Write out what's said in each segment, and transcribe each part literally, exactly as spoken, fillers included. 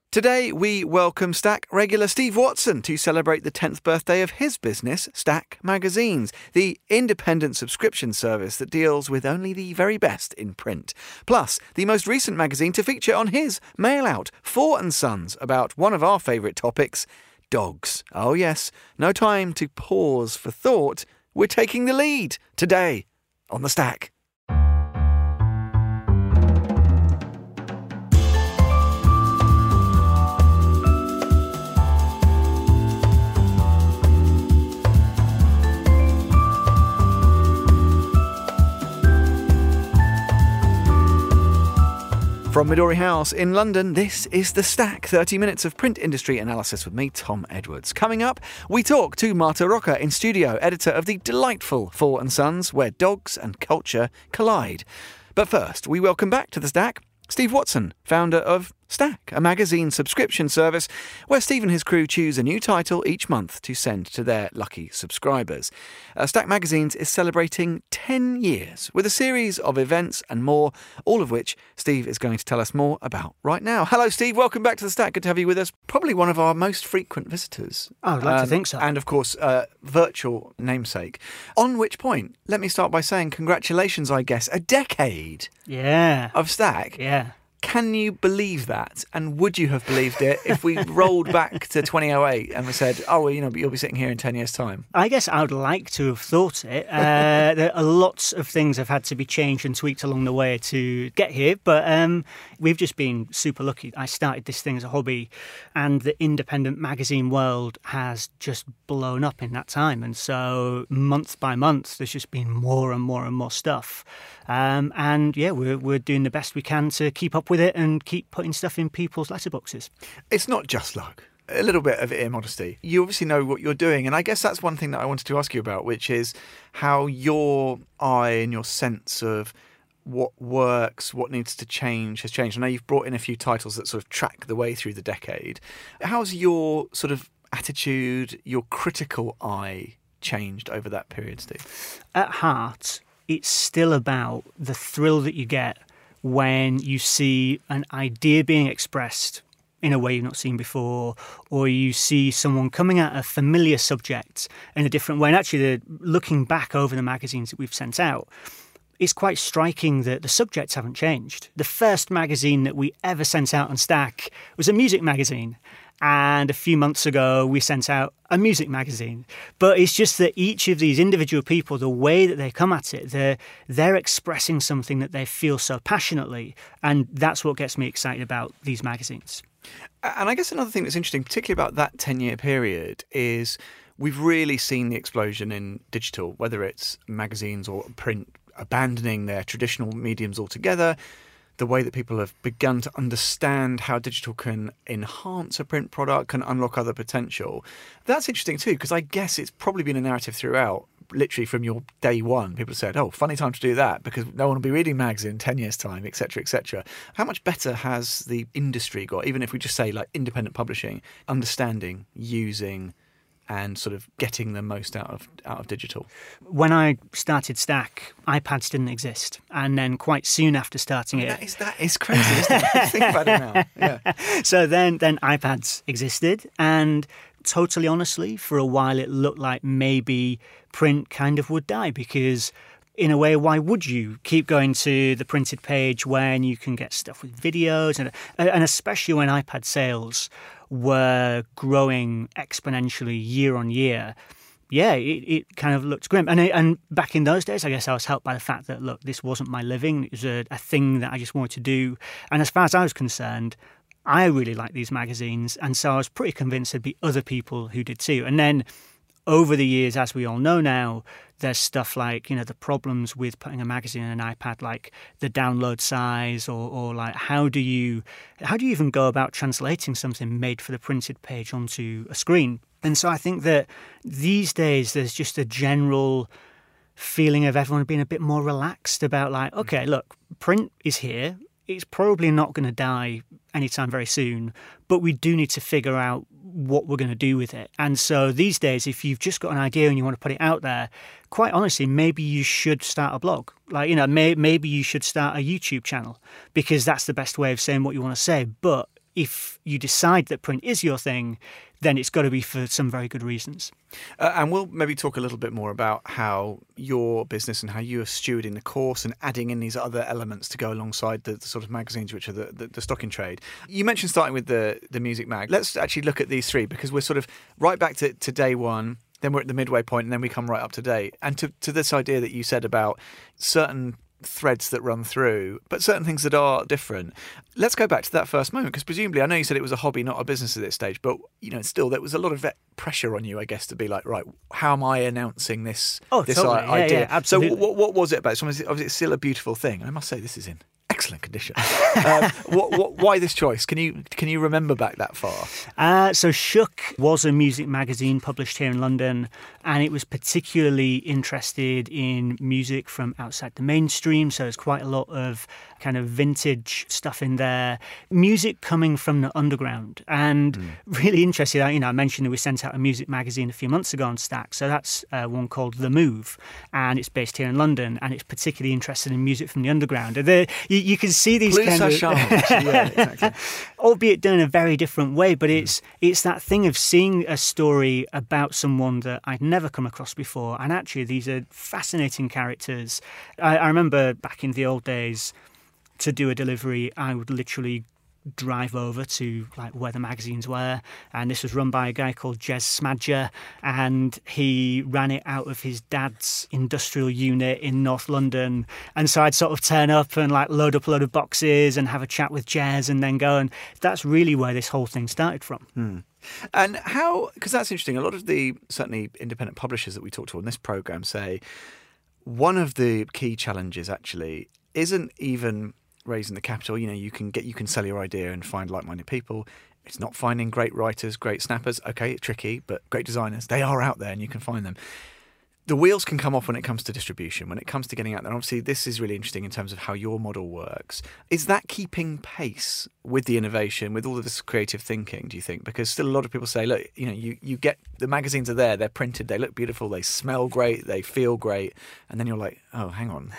Today, we welcome Stack regular Steve Watson to celebrate the tenth birthday of his business, Stack Magazines, the independent subscription service that deals with only the very best in print. Plus, the most recent magazine to feature on his mail-out, Four and Sons, about one of our favourite topics, dogs. Oh yes, no time to pause for thought. We're taking the lead today on The Stack. From Midori House in London, this is The Stack, thirty minutes of print industry analysis with me, Tom Edwards. Coming up, we talk to Marta Rocca in studio, editor of the delightful Four and Sons, where dogs and culture collide. But first, we welcome back to The Stack Steve Watson, founder of Stack, a magazine subscription service where Steve and his crew choose a new title each month to send to their lucky subscribers. Uh, Stack Magazines is celebrating ten years with a series of events and more, all of which Steve is going to tell us more about right now. Hello, Steve. Welcome back to The Stack. Good to have you with us. Probably one of our most frequent visitors. Oh, I'd like um, to think so. And, of course, uh, virtual namesake. On which point, let me start by saying congratulations, I guess. A decade Yeah. of Stack. Yeah. Can you believe that? And would you have believed it if we rolled back to twenty oh eight and we said, oh, well, you know, but you'll be sitting here in ten years' time? I guess I would like to have thought it. Uh, there are lots of things have had to be changed and tweaked along the way to get here, but um, we've just been super lucky. I started this thing as a hobby, and the independent magazine world has just blown up in that time. And so month by month, there's just been more and more and more stuff. Um, and yeah, we're we're doing the best we can to keep up with it and keep putting stuff in people's letterboxes. It's not just luck. A little bit of immodesty. You obviously know what you're doing, and I guess that's one thing that I wanted to ask you about, which is how your eye and your sense of what works, what needs to change has changed. I know you've brought in a few titles that sort of track the way through the decade. How's your sort of attitude, your critical eye changed over that period, Steve? At heart, it's still about the thrill that you get when you see an idea being expressed in a way you've not seen before, or you see someone coming at a familiar subject in a different way. And actually, looking back over the magazines that we've sent out, it's quite striking that the subjects haven't changed. The first magazine that we ever sent out on Stack was a music magazine. And a few months ago, we sent out a music magazine. But it's just that each of these individual people, the way that they come at it, they're, they're expressing something that they feel so passionately. And that's what gets me excited about these magazines. And I guess another thing that's interesting, particularly about that ten-year period, is we've really seen the explosion in digital, whether it's magazines or print abandoning their traditional mediums altogether. The way that people have begun to understand how digital can enhance a print product, can unlock other potential. That's interesting too, because I guess it's probably been a narrative throughout, literally from your day one. People said, oh, funny time to do that because no one will be reading mags in ten years' time, et cetera, et cetera. How much better has the industry got, even if we just say like independent publishing, understanding, using, and sort of getting the most out of out of digital? When I started Stack, iPads didn't exist. And then quite soon after starting I mean, it... That is, that is crazy, isn't it? Think about it now. Yeah. So then, then iPads existed. And totally honestly, for a while it looked like maybe print kind of would die because... in a way, why would you keep going to the printed page when you can get stuff with videos? And, and especially when iPad sales were growing exponentially year on year, yeah, it, it kind of looked grim. And, and back in those days, I guess I was helped by the fact that, look, this wasn't my living. It was a, a thing that I just wanted to do. And as far as I was concerned, I really liked these magazines. And so I was pretty convinced there'd be other people who did too. And then over the years, as we all know now, there's stuff like, you know, the problems with putting a magazine in an iPad, like the download size, or, or like how do you how do you even go about translating something made for the printed page onto a screen? And so I think that these days there's just a general feeling of everyone being a bit more relaxed about like, okay, look, print is here. It's probably not going to die anytime very soon, but we do need to figure out what we're going to do with it. And so these days, if you've just got an idea and you want to put it out there, quite honestly, maybe you should start a blog. Like, you know, may, maybe you should start a YouTube channel because that's the best way of saying what you want to say. But if you decide that print is your thing, then it's got to be for some very good reasons. Uh, and we'll maybe talk a little bit more about how your business and how you are stewarding the course and adding in these other elements to go alongside the, the sort of magazines which are the, the, the stock in trade. You mentioned starting with the, the music mag. Let's actually look at these three, because we're sort of right back to, to day one, then we're at the midway point, and then we come right up to date. And to, to this idea that you said about certain threads that run through, but certain things that are different. Let's go back to that first moment, because presumably, I know you said it was a hobby, not a business at this stage, but you know, still there was a lot of pressure on you, I guess, to be like, right, how am I announcing this? Oh, this totally. idea? Yeah, yeah, absolutely. So, what, what was it about? So, was it, was it still a beautiful thing? I must say, this is in excellent condition. um, what, what, why this choice? Can you can you remember back that far? Uh, so Shook was a music magazine published here in London, and it was particularly interested in music from outside the mainstream. So there's quite a lot of kind of vintage stuff in there, music coming from the underground, and mm. really interested. You know, I mentioned that we sent out a music magazine a few months ago on Stack. So that's uh, one called The Move, and it's based here in London, and it's particularly interested in music from the underground. The, you, you can see these Blue kind of, yeah, exactly. albeit done in a very different way, but it's it's that thing of seeing a story about someone that I'd never come across before, and actually these are fascinating characters. I, I remember back in the old days, to do a delivery, I would literally drive over to like where the magazines were, and this was run by a guy called Jez Smadger, and he ran it out of his dad's industrial unit in North London. And so I'd sort of turn up and like load up a load of boxes and have a chat with Jez, and then go, and that's really where this whole thing started from. Hmm. And how, because that's interesting, a lot of the certainly independent publishers that we talk to on this programme say one of the key challenges actually isn't even raising the capital. You know, you can get you can sell your idea and find like-minded people. It's not finding great writers, great snappers. Okay, tricky, but great designers. They are out there and you can find them. The wheels can come off when it comes to distribution, when it comes to getting out there. And obviously, this is really interesting in terms of how your model works. Is that keeping pace with the innovation, with all of this creative thinking, do you think? Because still a lot of people say, look, you know, you, you get the magazines are there, they're printed, they look beautiful, they smell great, they feel great. And then you're like, oh, hang on.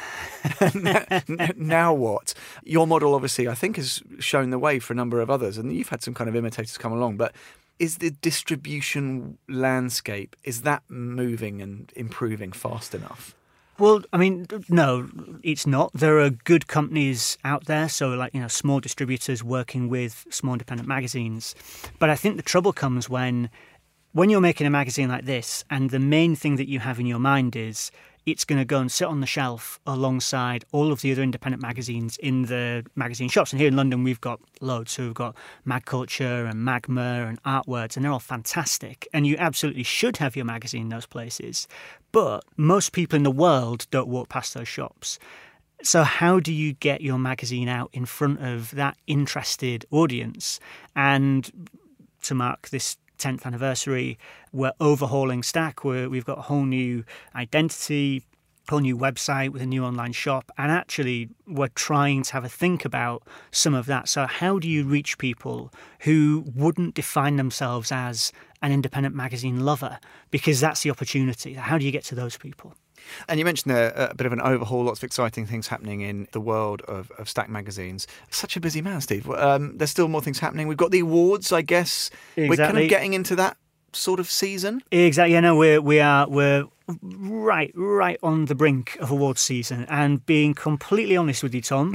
Now what? Your model, obviously, I think has shown the way for a number of others. And you've had some kind of imitators come along. But is the distribution landscape, is that moving and improving fast enough? Well, I mean, no, it's not. There are good companies out there, so like, you know, small distributors working with small independent magazines. But I think the trouble comes when when you're making a magazine like this, and the main thing that you have in your mind is it's going to go and sit on the shelf alongside all of the other independent magazines in the magazine shops. And here in London, we've got loads. So we've got Mag Culture and Magma and Artwords, and they're all fantastic. And you absolutely should have your magazine in those places. But most people in the world don't walk past those shops. So how do you get your magazine out in front of that interested audience? And to mark this tenth anniversary, we're overhauling Stack. We're, we've got a whole new identity, whole new website with a new online shop, and actually we're trying to have a think about some of that. So how do you reach people who wouldn't define themselves as an independent magazine lover? Because that's the opportunity. How do you get to those people? And you mentioned a, a bit of an overhaul, lots of exciting things happening in the world of, of Stack magazines. Such a busy man, Steve. Um, there's still more things happening. We've got the awards, I guess. Exactly. We're kind of getting into that sort of season. Exactly. Yeah, no, we're we are we're right right on the brink of awards season. And being completely honest with you, Tom,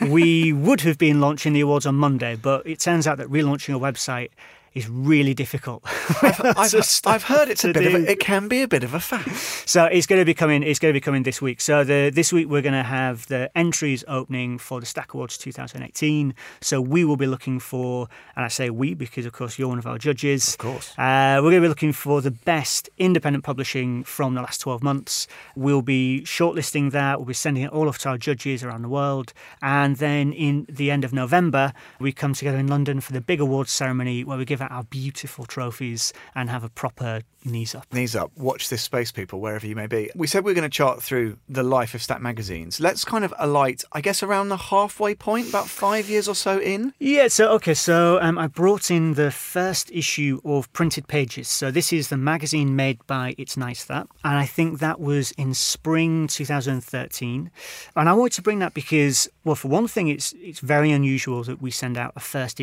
we would have been launching the awards on Monday, but it turns out that relaunching a website is really difficult. I've, I've, I've heard it's a bit of a, it can be a bit of a faff. So it's going to be coming. It's going to be coming this week. So the this week we're going to have the entries opening for the Stack Awards twenty eighteen. So we will be looking for, and I say we because of course you're one of our judges. Of course. Uh, we're going to be looking for the best independent publishing from the last twelve months. We'll be shortlisting that. We'll be sending it all off to our judges around the world, and then in the end of November we come together in London for the big awards ceremony where we give our beautiful trophies and have a proper knees up. Knees up. Watch this space, people, wherever you may be. We said we we're going to chart through the life of Stack magazines. Let's kind of alight, I guess, around the halfway point, about five years or so in. Yeah, so, okay, so um, I brought in the first issue of Printed Pages. So this is the magazine made by It's Nice That, and I think that was in spring two thousand thirteen. And I wanted to bring that because, well, for one thing, it's it's very unusual that we send out a first issue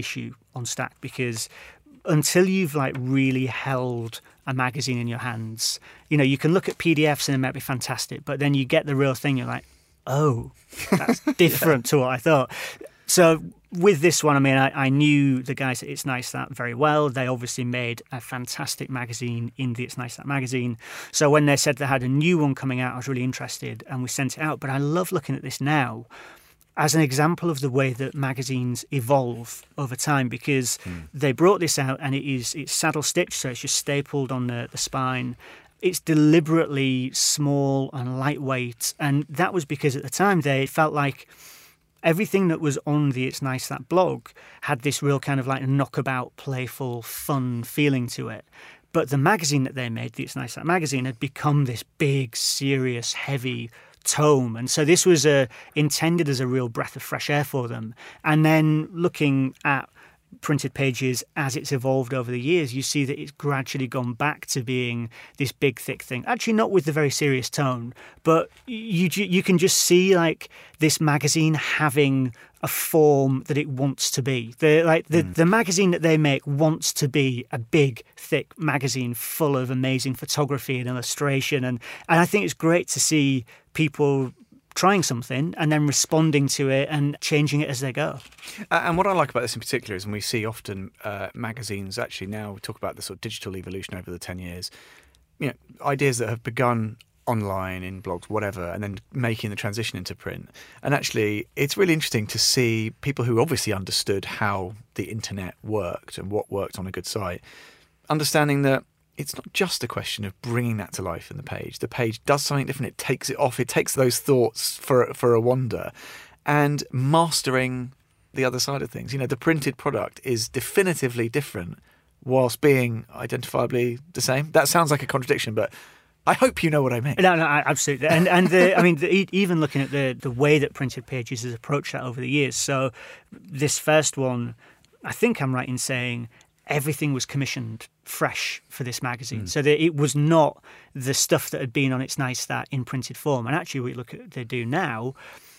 on Stack, because until you've like really held a magazine in your hands, you know, you can look at P D Fs and it might be fantastic, but then you get the real thing, you're like, oh, that's different yeah. to what I thought. So with this one, I mean, I, I knew the guys at It's Nice That very well. They obviously made a fantastic magazine in the It's Nice That magazine. So when they said they had a new one coming out, I was really interested and we sent it out. But I love looking at this now as an example of the way that magazines evolve over time, because mm. they brought this out and it is it's saddle stitched, so it's just stapled on the, the spine. It's deliberately small and lightweight, and that was because at the time they felt like everything that was on the It's Nice That blog had this real kind of like knockabout, playful, fun feeling to it. But the magazine that they made, the It's Nice That magazine, had become this big, serious, heavy tome. And so this was a, intended as a real breath of fresh air for them. And then looking at Printed Pages as it's evolved over the years, you see that it's gradually gone back to being this big, thick thing. Actually, not with the very serious tone, but you you can just see like this magazine having a form that it wants to be. The like the, mm. the magazine that they make wants to be a big, thick magazine full of amazing photography and illustration, and and I think it's great to see people trying something and then responding to it and changing it as they go. Uh, and what I like about this in particular is when we see often uh, magazines actually now talk about the sort of digital evolution over the ten years, you know, ideas that have begun online, in blogs, whatever, and then making the transition into print. And actually, it's really interesting to see people who obviously understood how the internet worked and what worked on a good site, understanding that it's not just a question of bringing that to life in the page. The page does something different. It takes it off. It takes those thoughts for for a wander, and mastering the other side of things. You know, the printed product is definitively different whilst being identifiably the same. That sounds like a contradiction, but I hope you know what I mean. No, no, absolutely. And and the, I mean, the, even looking at the the way that Printed Pages has approached that over the years. So this first one, I think I'm right in saying everything was commissioned fresh for this magazine. Mm. So that it was not the stuff that had been on It's Nice That in printed form. And actually, we look at what they do now,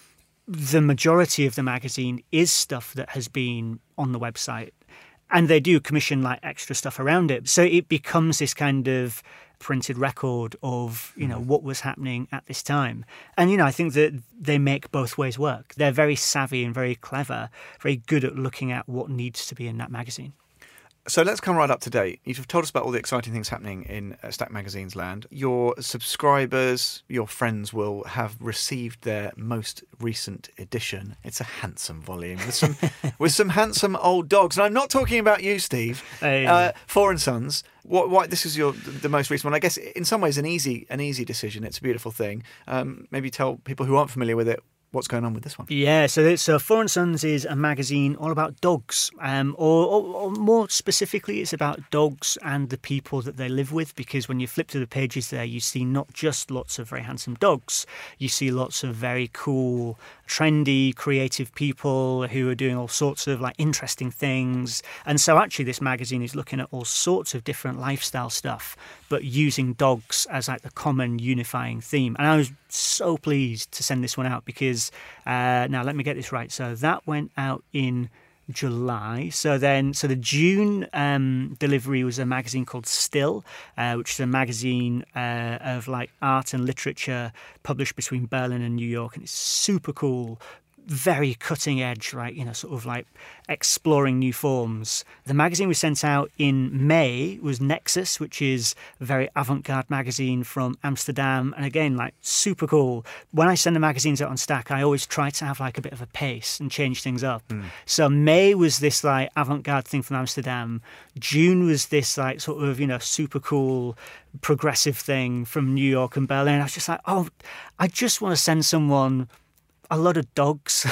the majority of the magazine is stuff that has been on the website. And they do commission like extra stuff around it. So it becomes this kind of printed record of, you know, what was happening at this time. And, you know, I think that they make both ways work. They're very savvy and very clever, very good at looking at what needs to be in that magazine. So let's come right up to date. You've told us about all the exciting things happening in uh, Stack Magazine's land. Your subscribers, your friends will have received their most recent edition. It's a handsome volume with some with some handsome old dogs. And I'm not talking about you, Steve. Hey. Uh, Four and Sons. What, what? This is your the most recent one. I guess in some ways an easy an easy decision. It's a beautiful thing. Um, maybe tell people who aren't familiar with it what's going on with this one. Yeah, so so Four and Sons is a magazine all about dogs, um, or, or, or more specifically, it's about dogs and the people that they live with, because when you flip through the pages there, you see not just lots of very handsome dogs, you see lots of very cool, trendy, creative people who are doing all sorts of like interesting things. And so actually this magazine is looking at all sorts of different lifestyle stuff, but using dogs as like the common unifying theme. And I was so pleased to send this one out because, uh, now let me get this right. So that went out in July. So then, so the June um, delivery was a magazine called Still, uh, which is a magazine uh, of like art and literature published between Berlin and New York. And it's super cool. Very cutting edge, right? You know, sort of like exploring new forms. The magazine we sent out in May was Nexus, which is a very avant-garde magazine from Amsterdam. And again, like super cool. When I send the magazines out on Stack, I always try to have like a bit of a pace and change things up. Mm. So May was this like avant-garde thing from Amsterdam. June was this like sort of, you know, super cool progressive thing from New York and Berlin. I was just like, oh, I just want to send someone a lot of dogs,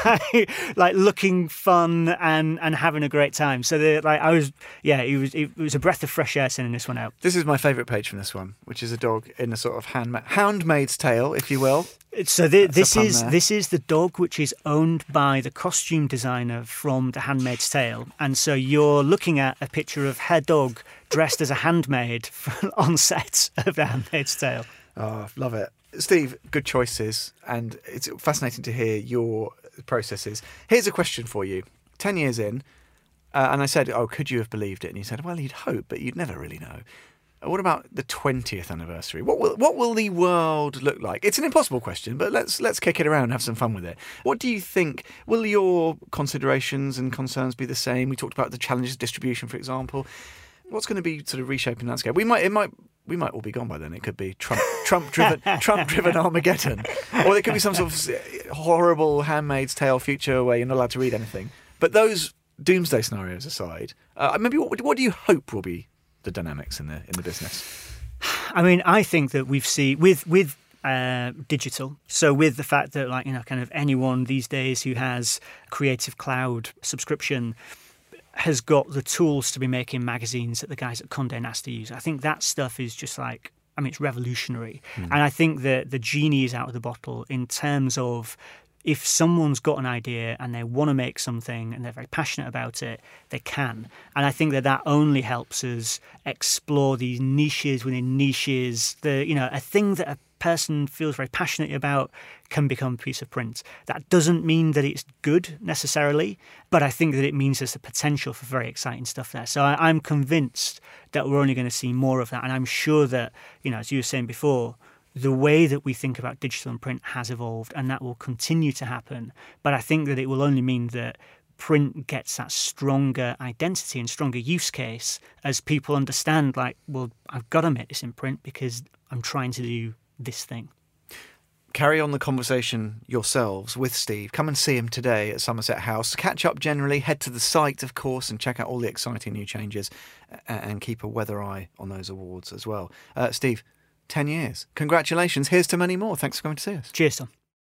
like looking fun and, and having a great time. So like I was, yeah, it was it was a breath of fresh air sending this one out. This is my favourite page from this one, which is a dog in a sort of hand houndmaid's tale, if you will. So the, this is there. This is the dog which is owned by the costume designer from The Handmaid's Tale, and so you're looking at a picture of her dog dressed as a handmaid on set of The Handmaid's Tale. Oh, love it. Steve, good choices, and it's fascinating to hear your processes. Here's a question for you. Ten years in, Uh, and I said, oh, could you have believed it? And he said, well, you'd hope, but you'd never really know. What about the twentieth anniversary? What will what will the world look like? It's an impossible question, but let's let's kick it around and have some fun with it. What do you think? Will your considerations and concerns be the same? We talked about the challenges of distribution, for example. What's going to be sort of reshaping the landscape? We might it might we might all be gone by then. It could be Trump Trump driven Trump driven Armageddon, or it could be some sort of horrible Handmaid's Tale future where you're not allowed to read anything. But those doomsday scenarios aside, uh, maybe what what do you hope will be the dynamics in the in the business? I mean, I think that we've seen with with uh, digital. So with the fact that, like, you know, kind of anyone these days who has Creative Cloud subscription has got the tools to be making magazines that the guys at Condé Nast use. I think that stuff is just like, I mean, it's revolutionary. Mm. And I think that the genie is out of the bottle in terms of, if someone's got an idea and they want to make something and they're very passionate about it, they can. And I think that that only helps us explore these niches within niches. The, you know, a thing that a person feels very passionate about can become a piece of print. That doesn't mean that it's good necessarily, but I think that it means there's the potential for very exciting stuff there. So I, I'm convinced that we're only going to see more of that. And I'm sure that, you know, as you were saying before, the way that we think about digital and print has evolved, and that will continue to happen. But I think that it will only mean that print gets that stronger identity and stronger use case as people understand, like, well, I've got to make this in print because I'm trying to do this thing. Carry on the conversation yourselves with Steve. Come and see him today at Somerset House. Catch up generally, head to the site, of course, and check out all the exciting new changes, and keep a weather eye on those awards as well. Uh, Steve, ten years. Congratulations. Here's to many more. Thanks for coming to see us. Cheers, Tom.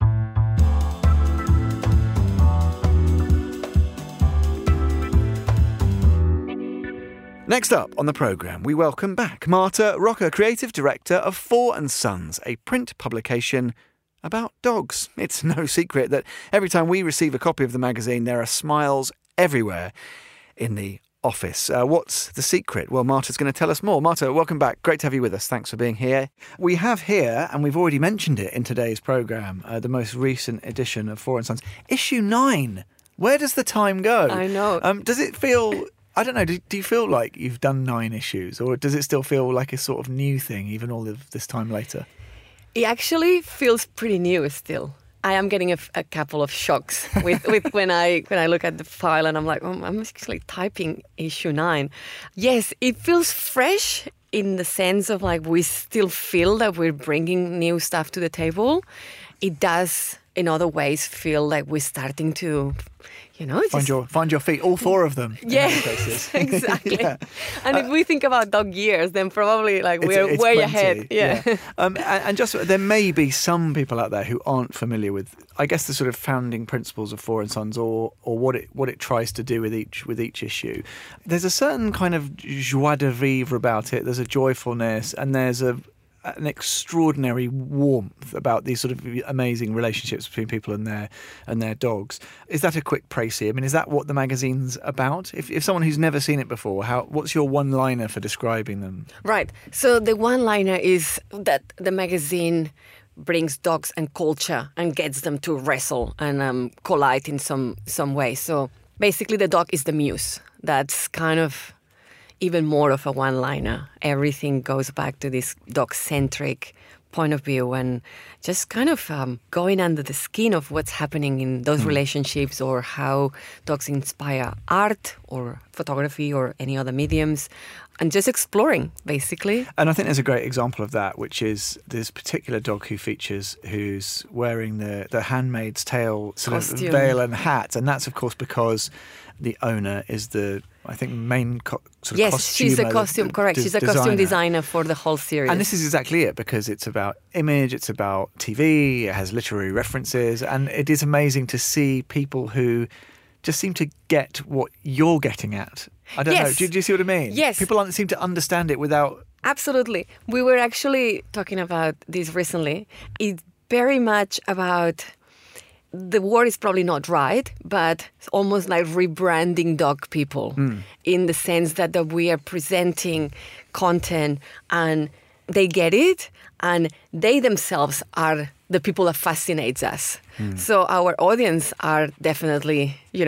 Next up on the programme, we welcome back Marta Roca, Creative Director of Four and Sons, a print publication about dogs. It's no secret that every time we receive a copy of the magazine, there are smiles everywhere in the office. Uh, what's the secret? Well, Marta's going to tell us more. Marta, welcome back. Great to have you with us. Thanks for being here. We have here, and we've already mentioned it in today's programme, uh, the most recent edition of Four and Sons, issue nine. Where does the time go? I know. Um, does it feel... I don't know, do, do you feel like you've done nine issues, or does it still feel like a sort of new thing, even all of this time later? It actually feels pretty new still. I am getting a, a couple of shocks with, with when I when I look at the file and I'm like, oh, I'm actually typing issue nine. Yes, it feels fresh in the sense of, like, we still feel that we're bringing new stuff to the table. It does, in other ways, feel like we're starting to... You know, find just... your find your feet, all four of them. Yeah, exactly. Yeah. And uh, if we think about dog years, then probably like it's, we're it's way plenty. ahead. Yeah. yeah. Um, and, and just there may be some people out there who aren't familiar with, I guess, the sort of founding principles of Four and Sons, or or what it what it tries to do with each with each issue. There's a certain kind of joie de vivre about it. There's a joyfulness, and there's a an extraordinary warmth about these sort of amazing relationships between people and their and their dogs. Is that a quick précis? I mean, is that what the magazine's about? If if someone who's never seen it before, how what's your one-liner for describing them? Right. So the one-liner is that the magazine brings dogs and culture and gets them to wrestle and um, collide in some some way. So basically, the dog is the muse. That's kind of even more of a one-liner. Everything goes back to this dog-centric point of view and just kind of um, going under the skin of what's happening in those mm. relationships, or how dogs inspire art or photography or any other mediums, and just exploring, basically. And I think there's a great example of that, which is this particular dog who features, who's wearing the, the Handmaid's Tale sort Costume. of veil and hat. And that's, of course, because the owner is the, I think, main co- sort of yes, costumer. she's a costume, d- correct. d- she's a designer. costume designer for the whole series. And this is exactly it, because it's about image, it's about T V, it has literary references, and it is amazing to see people who just seem to get what you're getting at. I don't yes. know. Do, do you see what I mean? Yes. People seem to understand it without... Absolutely. We were actually talking about this recently. It's very much about... The word is probably not right, but it's almost like rebranding dog people mm. in the sense that, that we are presenting content and they get it, and they themselves are the people that fascinates us. Mm. So our audience are definitely, you know,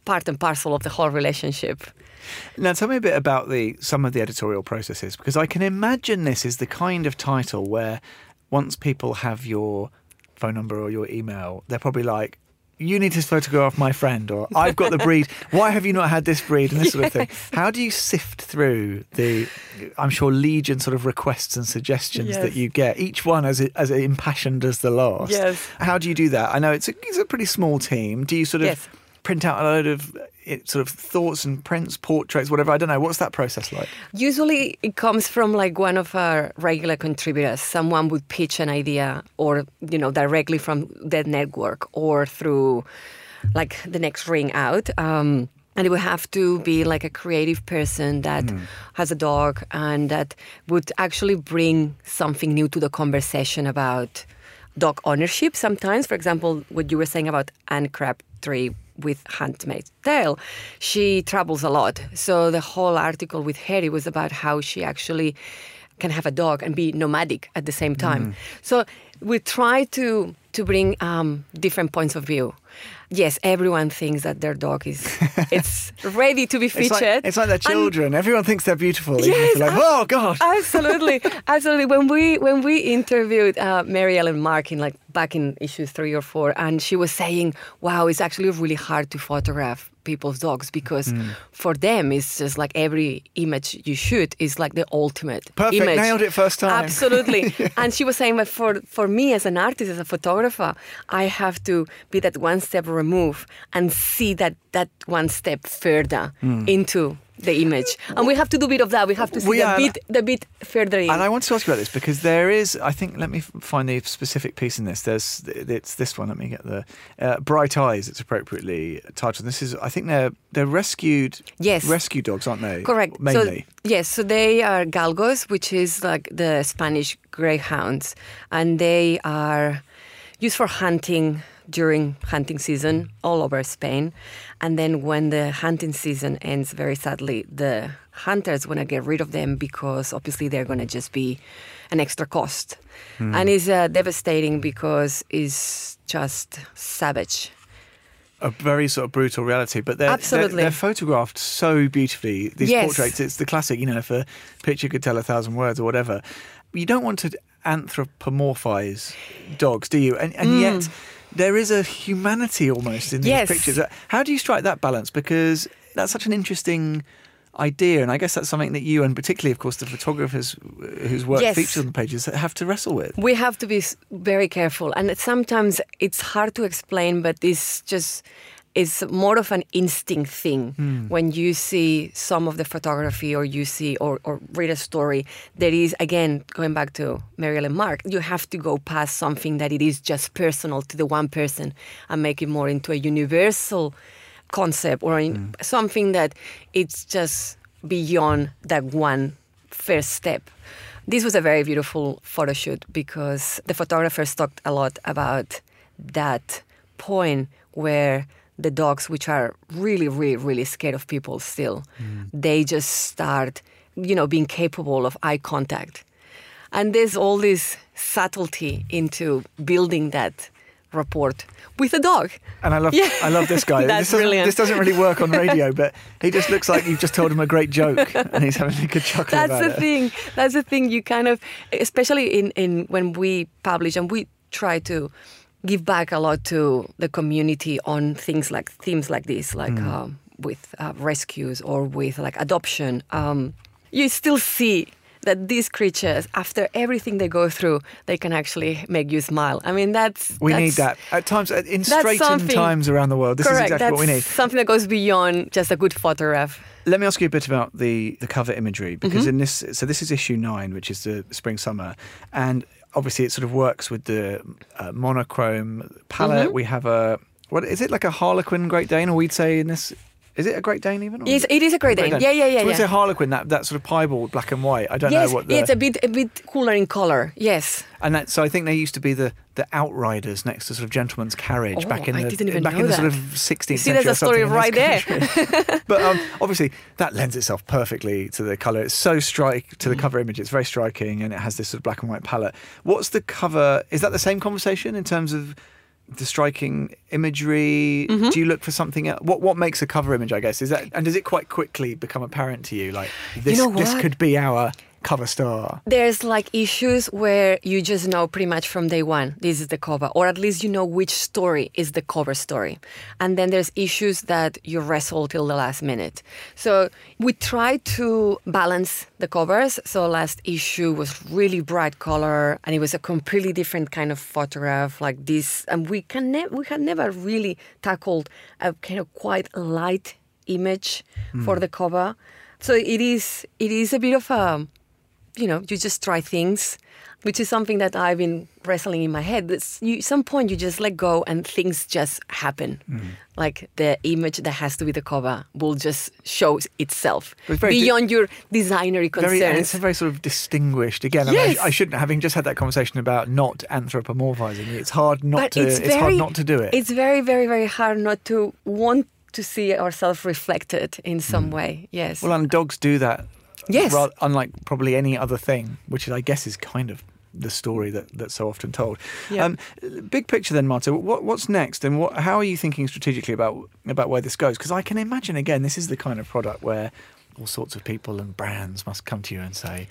part and parcel of the whole relationship. Now, tell me a bit about the some of the editorial processes, because I can imagine this is the kind of title where once people have your phone number or your email, they're probably like, you need to photograph my friend, or I've got the breed. Why have you not had this breed? And this sort of thing. How do you sift through the, I'm sure, legion sort of requests and suggestions Yes. that you get, each one as as impassioned as the last? Yes. How do you do that? I know it's a, it's a pretty small team. Do you sort of Yes. print out a load of it, sort of thoughts and prints, portraits, whatever? I don't know. What's that process like? Usually it comes from like one of our regular contributors. Someone would pitch an idea, or, you know, directly from the network or through like the next ring out. Um, and it would have to be like a creative person that mm. has a dog and that would actually bring something new to the conversation about dog ownership sometimes. For example, what you were saying about Anne Crabtree with Handmaid's Tale, she travels a lot. So the whole article with Harry was about how she actually can have a dog and be nomadic at the same time. Mm. So we try to to bring um, different points of view. Yes, everyone thinks that their dog is it's ready to be featured. It's like, it's like their children. And everyone thinks they're beautiful. Yes, like, oh God. Absolutely, absolutely. When we when we interviewed uh, Mary Ellen Mark in like back in issue three or four, and she was saying, "Wow, it's actually really hard to photograph people's dogs because mm. for them it's just like every image you shoot is like the ultimate perfect image." Nailed it first time. Absolutely. Yeah. And she was saying that for for me as an artist, as a photographer, I have to be that one step remove and see that that one step further mm. into the image, and we have to do a bit of that. We have to see we the are, bit the bit further in. And I want to ask you about this because there is, I think, let me find the specific piece in this. There's, it's this one. Let me get the uh, Bright Eyes. It's appropriately titled. This is, I think they're they're rescued, yes, rescue dogs, aren't they? Correct. Mainly. So, yes. So they are galgos, which is like the Spanish greyhounds, and they are used for hunting during hunting season all over Spain. And then when the hunting season ends, very sadly, the hunters want to get rid of them because obviously they're going to just be an extra cost. Mm. And it's uh, devastating because it's just savage. A very sort of brutal reality, but they're, Absolutely. they're, they're photographed so beautifully. These yes. portraits, it's the classic, you know, if a picture could tell a thousand words or whatever. You don't want to anthropomorphize dogs, do you? And, and mm. yet there is a humanity almost in these yes. pictures. How do you strike that balance? Because that's such an interesting idea, and I guess that's something that you, and particularly, of course, the photographers whose work yes. features on the pages, have to wrestle with. We have to be very careful, and sometimes it's hard to explain, but it's just it's more of an instinct thing. Mm. When you see some of the photography or you see or, or read a story, there is, again, going back to Mary Ellen Mark, you have to go past something that it is just personal to the one person and make it more into a universal concept or in mm. something that it's just beyond that one first step. This was a very beautiful photo shoot because the photographers talked a lot about that point where the dogs, which are really, really, really scared of people still, mm. they just start, you know, being capable of eye contact. And there's all this subtlety into building that rapport with a dog. And I love yeah. I love this guy. That's this brilliant. This doesn't really work on radio, but he just looks like you've just told him a great joke and he's having a good chuckle That's about the it. thing. That's the thing. You kind of, especially in, in when we publish and we try to give back a lot to the community on things like themes like this, like mm. um, with uh, rescues or with like adoption. Um, you still see that these creatures, after everything they go through, they can actually make you smile. I mean, that's... We that's, need that. At times, in straitened times around the world, this correct, is exactly what we need. Something that goes beyond just a good photograph. Let me ask you a bit about the, the cover imagery, because mm-hmm. in this... So this is issue nine, which is the spring-summer, and obviously it sort of works with the uh, monochrome palette. Mm-hmm. We have a... What is it, like a Harlequin Great Dane, or we'd say in this... Is it a Great Dane even? Or yes, it is a Great Dane. Dane. Yeah, yeah, yeah. So yeah. it's a Harlequin, that, that sort of piebald black and white. I don't yes, know what the... it's a bit a bit cooler in colour, yes. And that, so I think they used to be the, the outriders next to sort of Gentleman's Carriage oh, back in I the didn't even back know in the that. sort of sixteenth See, century. there's a story right there. But um, obviously that lends itself perfectly to the colour. It's so strike to the mm. cover image. It's very striking, and it has this sort of black and white palette. What's the cover? Is that the same conversation in terms of the striking imagery? Mm-hmm. Do you look for something else? What what makes a cover image, I guess? Is that, and does it quite quickly become apparent to you? Like, this, You know this what? could be our cover star. There's like issues where you just know pretty much from day one, this is the cover, or at least you know which story is the cover story. And then there's issues that you wrestle till the last minute. So we try to balance the covers. So last issue was really bright color and it was a completely different kind of photograph like this. And we can ne- we had never really tackled a kind of quite light image mm. for the cover. So it is it is a bit of a, you know, you just try things, which is something that I've been wrestling in my head. At you, some point you just let go and things just happen. Mm. Like the image that has to be the cover will just show itself beyond di- your designery concerns. Very, and it's a very sort of distinguished, again, yes. I, mean, I, I shouldn't, having just had that conversation about not anthropomorphizing, it's hard not but to, it's, it's very, hard not to do it. It's very, very, very hard not to want to see ourselves reflected in some mm. way, yes. Well, and dogs do that. Yes. Rather, unlike probably any other thing, which I guess is kind of the story that, that's so often told. Yep. Um, big picture then, Marta, what, what's next and what, how are you thinking strategically about, about where this goes? Because I can imagine, again, this is the kind of product where all sorts of people and brands must come to you and say,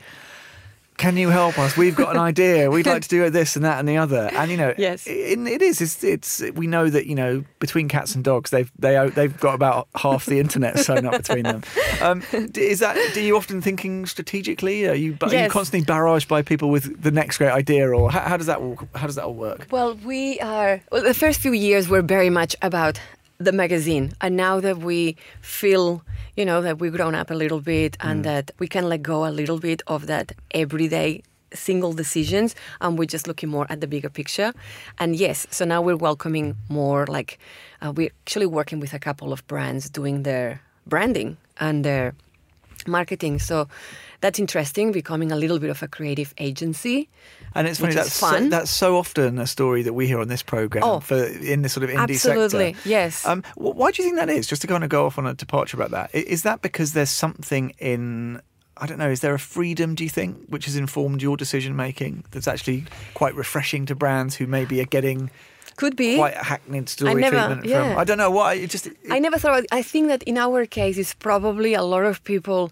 can you help us? We've got an idea. We'd like to do this and that and the other. And you know, yes, it, it is. It's, it's. We know that you know between cats and dogs, they've they they've got about half the internet sewn up between them. Um, is that? Do you often thinking strategically? Are you, yes. are you constantly barraged by people with the next great idea, or how, how does that all, how does that all work? Well, we are. Well, the first few years were very much about the magazine, and now that we feel, you know, that we've grown up a little bit and mm. that we can let go a little bit of that everyday single decisions, and we're just looking more at the bigger picture. And yes, so now we're welcoming more, like uh, we're actually working with a couple of brands doing their branding and their marketing. So that's interesting, becoming a little bit of a creative agency. And it's funny, that's fun. So, that's so often a story that we hear on this programme oh, for in this sort of indie absolutely, sector. yes. Um, why do you think that is? Just to kind of go off on a departure about that. Is that because there's something in, I don't know, is there a freedom, do you think, which has informed your decision-making that's actually quite refreshing to brands who maybe are getting... Could be. Quite a hackneyed story never, treatment yeah. from... I don't know why, it just... It, I never thought... I think that in our case, it's probably a lot of people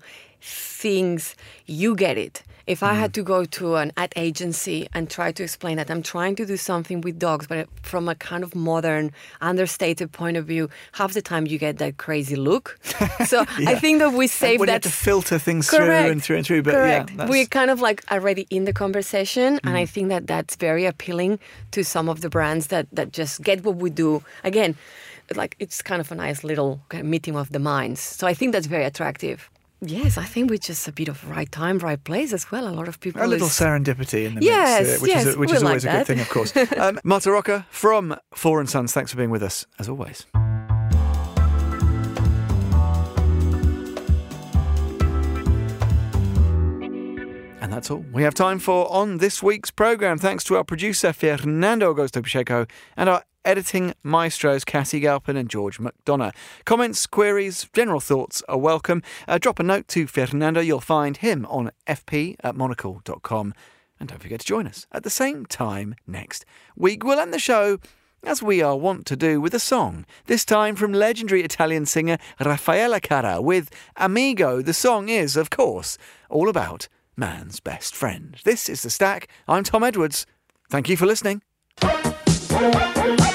thinks you get it. If I mm. had to go to an ad agency and try to explain that I'm trying to do something with dogs, but from a kind of modern, understated point of view, half the time you get that crazy look. So yeah. I think that we save when that. You have to filter things correct, through and through and through. But correct. yeah, we're kind of like already in the conversation, mm. and I think that that's very appealing to some of the brands that, that just get what we do. Again, like it's kind of a nice little kind of meeting of the minds. So I think that's very attractive. Yes, I think we're just a bit of right time, right place as well. A lot of people... A little is... serendipity in the yes, mix, uh, which yes, is, a, which we is like always that. a good thing, of course. um, Marta Rocca from Four and Sons, thanks for being with us, as always. And that's all we have time for on this week's programme. Thanks to our producer, Fernando Augusto Pacheco, and our editing maestros Cassie Galpin and George McDonough. Comments, queries, general thoughts are welcome. Uh, drop a note to Fernando. You'll find him on f p at monocle dot com. And don't forget to join us at the same time next week. We'll end the show, as we are wont to do, with a song. This time from legendary Italian singer Raffaella Carrà with Amigo. The song is, of course, all about man's best friend. This is The Stack. I'm Tom Edwards. Thank you for listening.